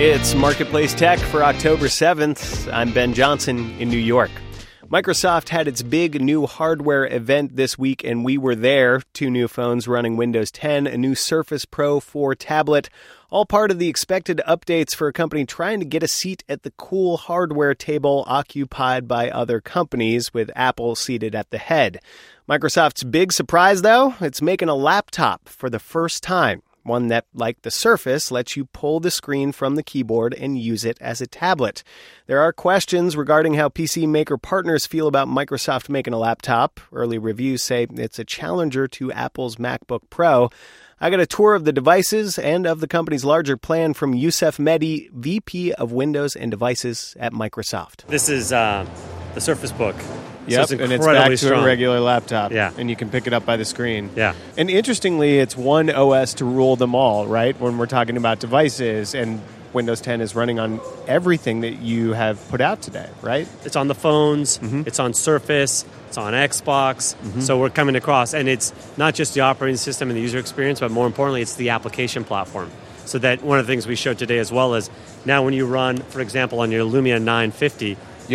It's Marketplace Tech for October 7th. I'm Ben Johnson in New York. Microsoft had its big new hardware event this week, and we were there. 2 new phones running Windows 10, a new Surface Pro 4 tablet, all part of the expected updates for a company trying to get a seat at the cool hardware table occupied by other companies, with Apple seated at the head. Microsoft's big surprise, though, it's making a laptop for the first time. One that, like the Surface, lets you pull the screen from the keyboard and use it as a tablet. There are questions regarding how PC maker partners feel about Microsoft making a laptop. Early reviews say it's a challenger to Apple's MacBook Pro. I got a tour of the devices and of the company's larger plan from Youssef Mehdi, VP of Windows and Devices at Microsoft. This is the Surface Book. Yep, so and it's back strong. to a regular laptop. Yeah. And you can pick it up by the screen. Yeah. And interestingly, it's one OS to rule them all, right? When we're talking about devices, and Windows 10 is running on everything that you have put out today, right? It's on the phones, It's on Surface, it's on Xbox. So we're coming across, and it's not just the operating system and the user experience, but more importantly, it's the application platform. So that one of the things we showed today as well is now when you run, for example, on your Lumia 950,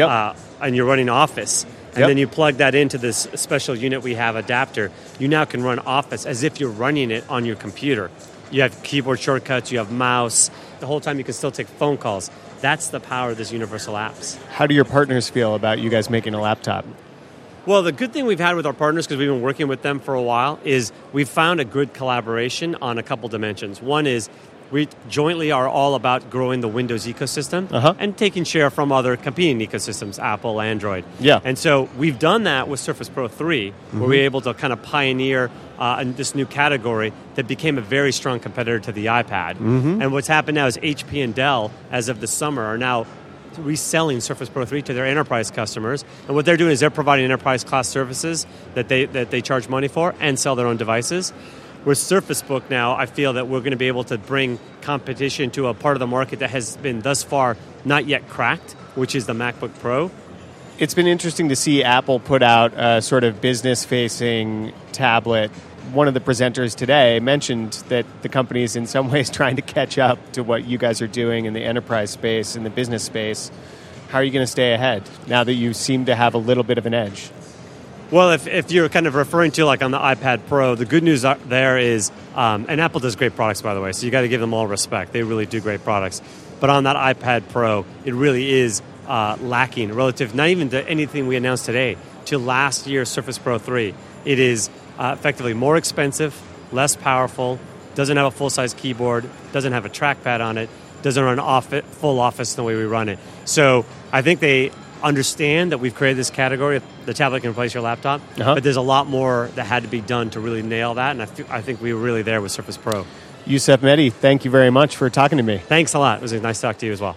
and you're running Office, and then you plug that into this special unit we have, adapter, you now can run Office as if you're running it on your computer. You have keyboard shortcuts, you have mouse. The whole time you can still take phone calls. That's the power of this universal apps. How do your partners feel about you guys making a laptop? Well, the good thing we've had with our partners, because we've been working with them for a while, is we've found a good collaboration on a couple dimensions. One is we jointly are all about growing the Windows ecosystem and taking share from other competing ecosystems, Apple, Android. Yeah. And so we've done that with Surface Pro 3, where we were able to kind of pioneer in this new category that became a very strong competitor to the iPad. And what's happened now is HP and Dell, as of the summer, are now reselling Surface Pro 3 to their enterprise customers. And what they're doing is they're providing enterprise-class services that they charge money for and sell their own devices. With Surface Book now, I feel that we're going to be able to bring competition to a part of the market that has been thus far not yet cracked, which is the MacBook Pro. It's been interesting to see Apple put out a sort of business-facing tablet. One of the presenters today mentioned that the company is in some ways trying to catch up to what you guys are doing in the enterprise space, in the business space. How are you going to stay ahead now that you seem to have a little bit of an edge? Well, if you're kind of referring to like on the iPad Pro, the good news there is, and Apple does great products, by the way, so you got to give them all respect. They really do great products. But on that iPad Pro, it really is lacking relative, not even to anything we announced today, to last year's Surface Pro 3. It is effectively more expensive, less powerful, doesn't have a full-size keyboard, doesn't have a trackpad on it, doesn't run full Office the way we run it. So I think they understand that we've created this category, the tablet can replace your laptop, but there's a lot more that had to be done to really nail that, and I think we were really there with Surface Pro. Youssef Mehdi, thank you very much for talking to me. Thanks a lot. It was a nice talk to you as well.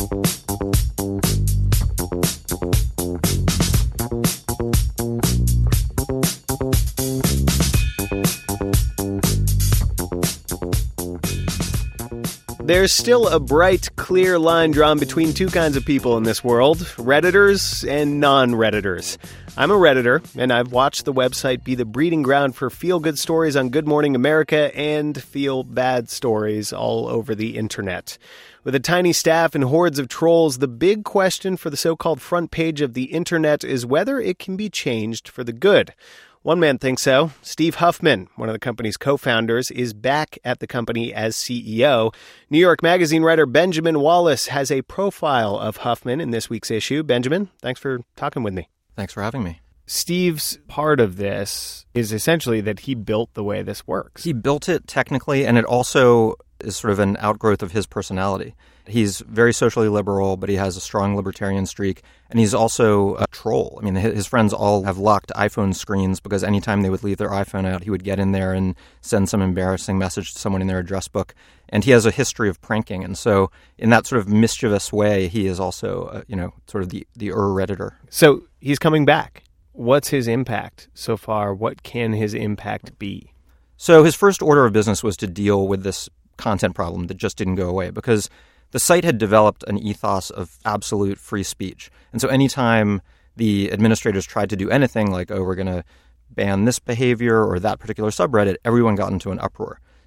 There's still a bright, clear line drawn between 2 kinds of people in this world, Redditors and non-Redditors. I'm a Redditor, and I've watched the website be the breeding ground for feel-good stories on Good Morning America and feel-bad stories all over the internet. With a tiny staff and hordes of trolls, the big question for the so-called front page of the internet is whether it can be changed for the good. One man thinks so. Steve Huffman, one of the company's co-founders, is back at the company as CEO. New York Magazine writer Benjamin Wallace has a profile of Huffman in this week's issue. Benjamin, thanks for talking with me. Thanks for having me. Steve's part of this is essentially that he built the way this works. He built it technically, and it also is sort of an outgrowth of his personality. He's very socially liberal, but he has a strong libertarian streak, and he's also a troll. I mean, his friends all have locked iPhone screens because anytime they would leave their iPhone out, he would get in there and send some embarrassing message to someone in their address book. And he has a history of pranking, and so in that sort of mischievous way, he is also, sort of the Redditor. So he's coming back. What's his impact so far? What can his impact be? So his first order of business was to deal with this content problem that just didn't go away because the site had developed an ethos of absolute free speech. And so anytime the administrators tried to do anything like, we're going to ban this behavior or that particular subreddit, everyone got into an uproar.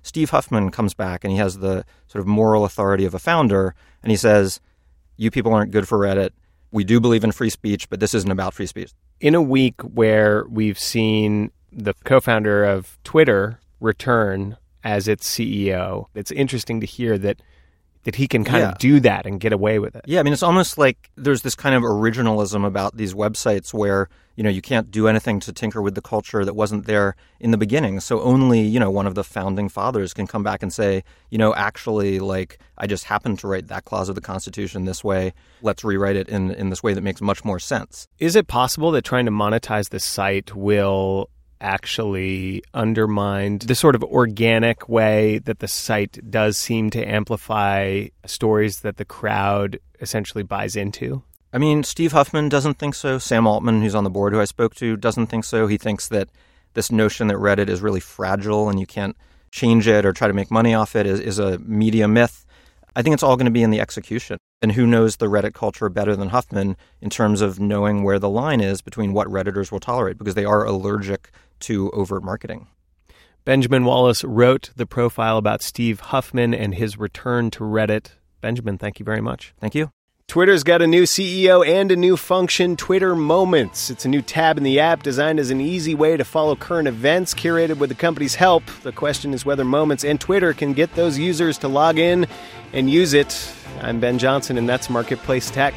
Steve Huffman comes back and he has the sort of moral authority of a founder, and he says, you people aren't good for Reddit. We do believe in free speech, but this isn't about free speech. In a week where we've seen the co-founder of Twitter return as its CEO, it's interesting to hear that he can kind of do that and get away with it. Yeah, I mean, it's almost like there's this kind of originalism about these websites where, you can't do anything to tinker with the culture that wasn't there in the beginning. So only, one of the founding fathers can come back and say, actually, I just happened to write that clause of the Constitution this way. Let's rewrite it in this way that makes much more sense. Is it possible that trying to monetize the site will actually undermined the sort of organic way that the site does seem to amplify stories that the crowd essentially buys into? I mean, Steve Huffman doesn't think so. Sam Altman, who's on the board, who I spoke to, doesn't think so. He thinks that this notion that Reddit is really fragile and you can't change it or try to make money off it is a media myth. I think it's all going to be in the execution. And who knows the Reddit culture better than Huffman in terms of knowing where the line is between what Redditors will tolerate, because they are allergic to overt marketing. Benjamin Wallace wrote the profile about Steve Huffman and his return to Reddit. Benjamin, thank you very much. Thank you. Twitter's got a new CEO and a new function, Twitter Moments. It's a new tab in the app designed as an easy way to follow current events, curated with the company's help. The question is whether Moments and Twitter can get those users to log in and use it. I'm Ben Johnson, and that's Marketplace Tech.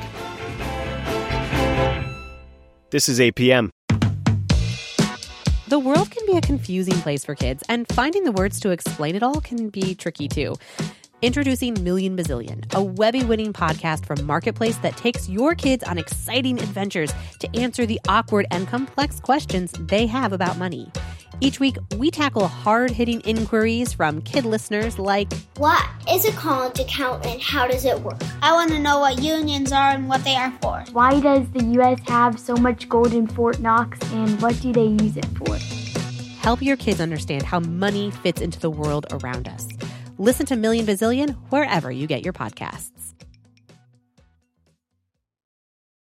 This is APM. The world can be a confusing place for kids, and finding the words to explain it all can be tricky too. Introducing Million Bazillion, a Webby-winning podcast from Marketplace that takes your kids on exciting adventures to answer the awkward and complex questions they have about money. Each week, we tackle hard-hitting inquiries from kid listeners like, what is a college account and how does it work? I want to know what unions are and what they are for. Why does the U.S. have so much gold in Fort Knox, and what do they use it for? Help your kids understand how money fits into the world around us. Listen to Million Bazillion wherever you get your podcasts.